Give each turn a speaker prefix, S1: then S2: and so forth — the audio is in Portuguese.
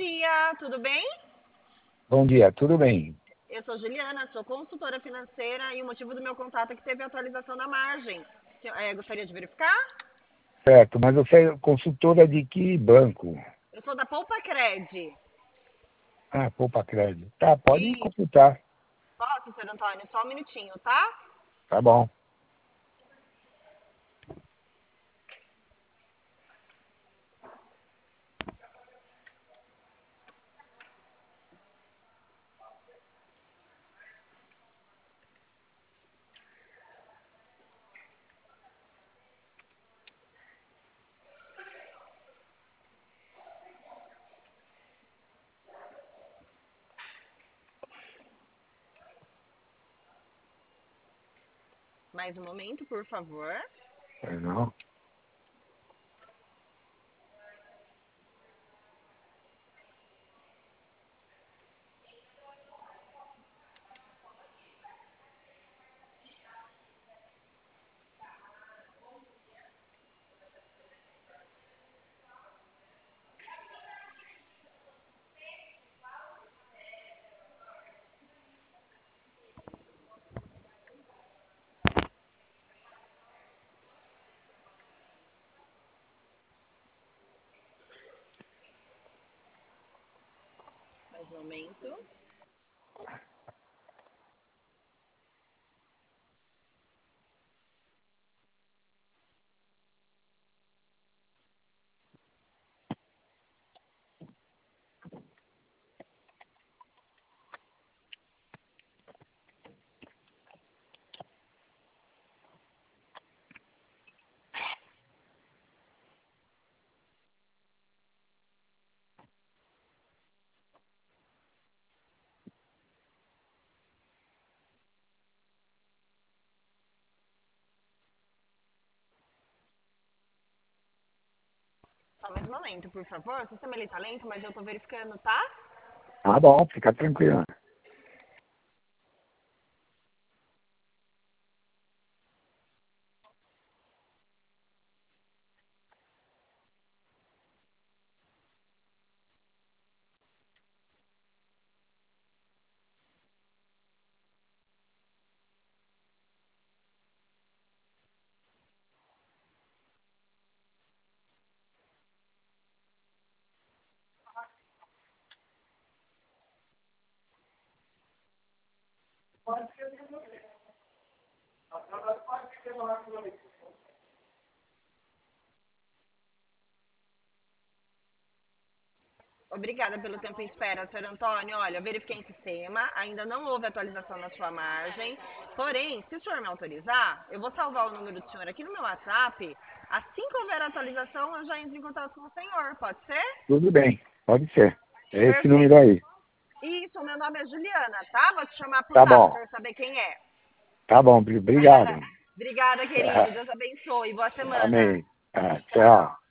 S1: dia, tudo bem?
S2: Bom dia, tudo bem?
S1: Eu sou Juliana, sou consultora financeira e o motivo do meu contato é que teve atualização da margem. Gostaria de verificar?
S2: Certo, mas você é consultora de que banco?
S1: Eu sou da Poupa Cred.
S2: Ah, Poupa Crédito. Tá, pode
S1: E
S2: consultar.
S1: posso, senhor Antônio? Só um minutinho, tá?
S2: Tá bom.
S1: Mais um momento, por favor.
S2: Não.
S1: Mais um momento. Só mais um momento, por favor. O sistema ele tá lento, mas eu tô verificando, tá?
S2: Tá bom, fica tranquilo.
S1: Obrigada pelo tempo em espera, senhor Antônio. Olha, eu verifiquei em sistema, ainda não houve atualização na sua margem. Porém, se o senhor me autorizar, eu vou salvar o número do senhor aqui no meu WhatsApp. Assim que houver atualização, eu já entro em contato com o senhor. Pode ser?
S2: Tudo bem, pode ser. É esse
S1: Perfeito.
S2: número aí.
S1: Isso, o meu nome é Juliana, tá? Vou te chamar por
S2: Tá
S1: lá, para o
S2: bom,
S1: senhor saber quem é.
S2: tá bom, obrigado.
S1: Obrigada, querido. Deus abençoe. Boa semana.
S2: Amém. Tchau.